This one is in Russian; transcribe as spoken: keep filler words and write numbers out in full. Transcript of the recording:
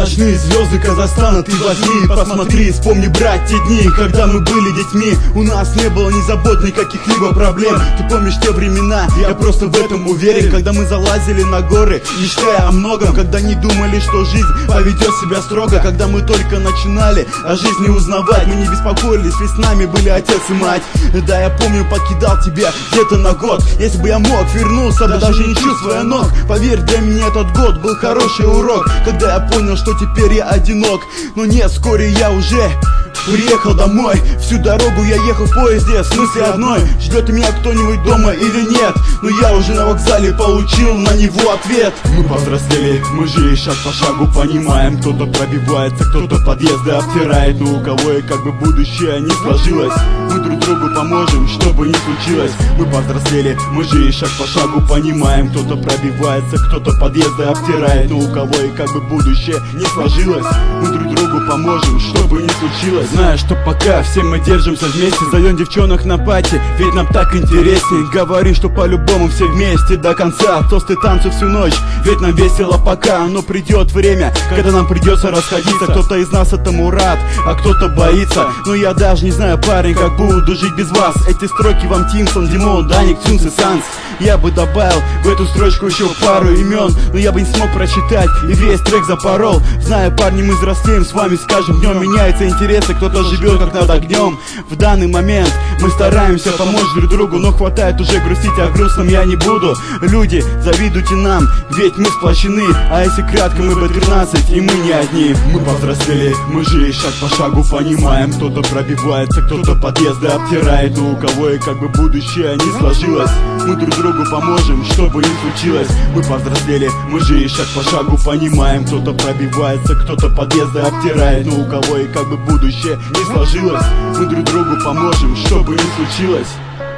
ночные звезды Казахстана ты возьми, посмотри, вспомни, брать, те дни, когда мы были детьми. У нас не было ни забот, ни каких-либо проблем. Ты помнишь те времена, я просто в этом уверен. Когда мы залазили на горы, мечтая о многом. Когда не думали, что жизнь поведет себя строго. Когда мы только начинали о жизни узнавать. Мы не беспокоились, ведь с нами были отец и мать. Да, я помню, покидал тебя где-то на год. Если бы я мог, вернулся бы, даже не чувствуя ног. Поверь, для меня этот год был хороший урок, когда я понял, что теперь я одинок. Но нет, вскоре я уже приехал домой. Всю дорогу я ехал в поезде с мыслью одной: ждет меня кто-нибудь дома или нет? Но я уже на вокзале получил на него ответ. Мы повзрослели, мы же шаг по шагу понимаем. Кто-то пробивается, кто-то подъезды обтирает. Но у кого и как бы будущее не сложилось, мы друг другу поможем, чтобы не случилось. Мы повзрослели, мы же шаг по шагу понимаем. Кто-то пробивается, кто-то подъезды обтирает. Но у кого и как бы будущее не сложилось, мы друг другу поможем, чтобы не случилось. Знаю, что пока все мы держимся вместе, зовем девчонок на пати, ведь нам так интересней. Говорим, что по-любому все вместе до конца. Тосты, танцы всю ночь, ведь нам весело пока. Но придет время, когда нам придется расходиться. Кто-то из нас этому рад, а кто-то боится. Но я даже не знаю, парень, как буду жить без вас. Эти строки вам Тимсон, Димон, Даник, Тюнс и Санс. Я бы добавил в эту строчку еще пару имен, но я бы не смог прочитать и весь трек запорол. Знаю, парни, мы взрослеем, с вами с каждым днем меняются интересы. Кто-то живет как над огнем. В данный момент мы стараемся помочь друг другу, но хватает уже грустить, о грустном я не буду. Люди, завидуйте нам, ведь мы сплощены. А если кратко, мы бэ тринадцать, и мы не одни. Мы повзрослели, мы же шаг по шагу понимаем. Кто-то пробивается, кто-то подъезды обтирает. Но у кого и как бы будущее не сложилось, мы друг другу поможем, чтобы не случилось. Мы повзрослели, мы же шаг по шагу понимаем. Кто-то пробивается, кто-то подъезды обтирает. Но у кого и как бы будущее не сложилось, мы друг другу поможем, чтобы не случилось.